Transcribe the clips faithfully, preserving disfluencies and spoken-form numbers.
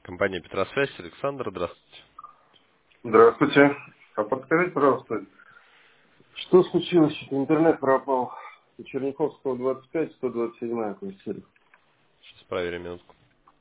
Компания Петросвязь, Александр, здравствуйте. Здравствуйте. А подскажите, пожалуйста, что случилось? Интернет пропал. У Черняховского двадцать пять, сто двадцать семь квартира. Сейчас проверим минутку.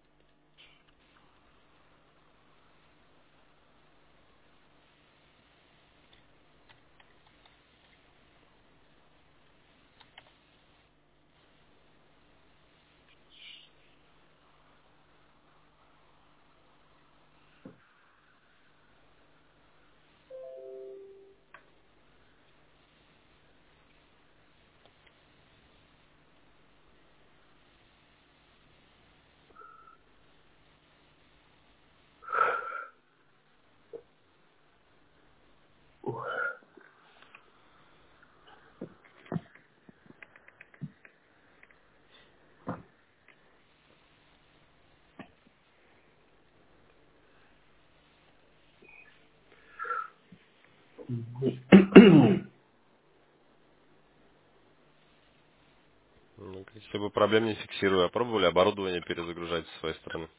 Ну, Если бы проблем не фиксирую, а пробовали оборудование перезагружать со своей стороны?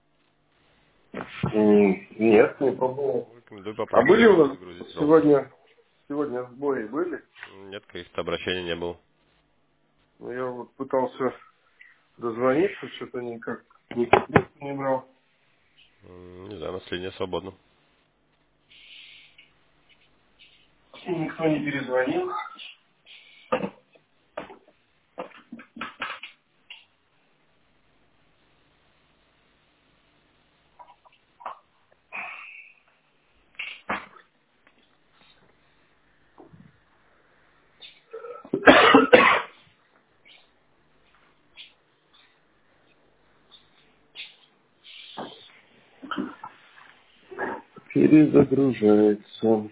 М, Нет, не пробовал. Рекомендую А попробовать были у нас перезагрузить браузер. сегодня, сегодня сбои были? Нет, каких-то обращений не было. Ну, я вот пытался дозвониться, что-то никак никак не брал. М, Не знаю, у нас линия свободна. И никто не перезвонил. Перезагружается.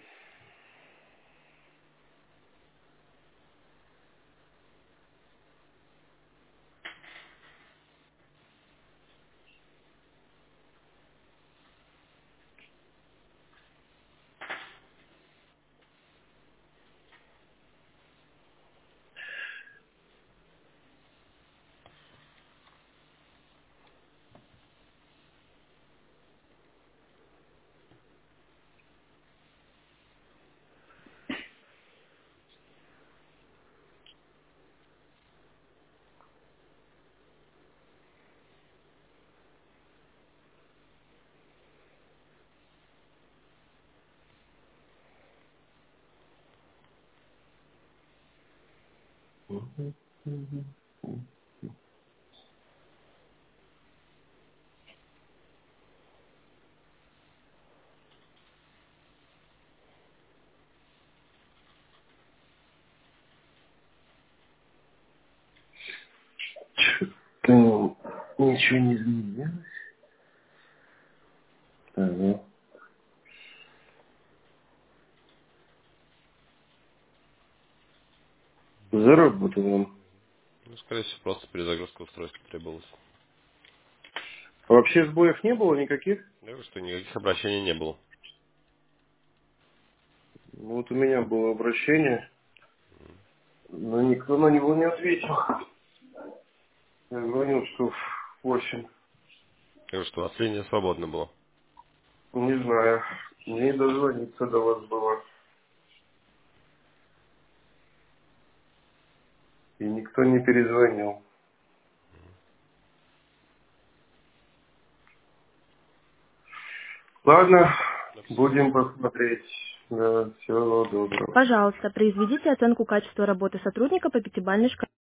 Что-то ничего не изменилось. Ага. Заработал. Ну, скорее всего, просто перезагрузка устройства требовалась. А вообще сбоев не было никаких? Я говорю, что никаких обращений не было. Вот у меня было обращение, но никто на него не ответил. Я звонил часов в восемь. Я говорю, что у вас линия свободна была. Не знаю, не дозвониться до вас было. И никто не перезвонил. Ладно, Да, всего будем доброго. посмотреть. Да, всего доброго. Пожалуйста, произведите оценку качества работы сотрудника по пятибалльной шкале.